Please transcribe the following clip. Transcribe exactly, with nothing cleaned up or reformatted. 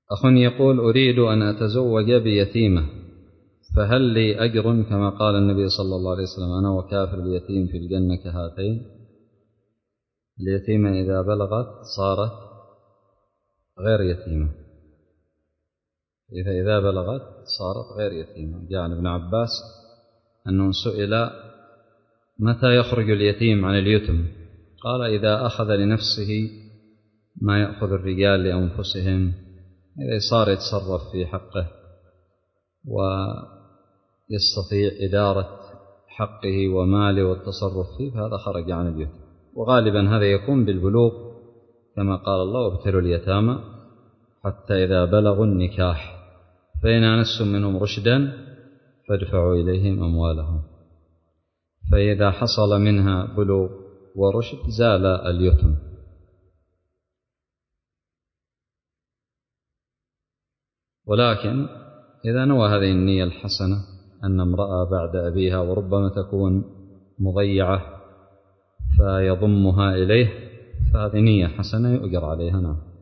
أخ يقول: أريد أن أتزوج بيتيمة، فهل لي أجر كما قال النبي صلى الله عليه وسلم: أنا وكافر اليتيم في الجنة كهاتين؟ اليتيمة إذا بلغت صارت غير يتيمة، إذا إذا بلغت صارت غير يتيمة. جاء عن ابن عباس أنه سئل: متى يخرج اليتيم عن اليتم؟ قال: إذا أخذ لنفسه ما يأخذ الرجال لأنفسهم، إذا صار يتصرف في حقه ويستطيع إدارة حقه وماله والتصرف فيه، فهذا خرج عن اليتم. وغالبا هذا يكون بالبلوغ كما قال الله: وابتلوا اليتامى حتى إذا بلغوا النكاح فإن آنستم منهم رشدا فادفعوا إليهم أموالهم. فإذا حصل منها بلوغ ورشد زال اليتم. ولكن إذا نوى هذه النية الحسنة أن امرأة بعد أبيها وربما تكون مضيعة فيضمها إليه، فهذه نية حسنة يؤجر عليها. نعم.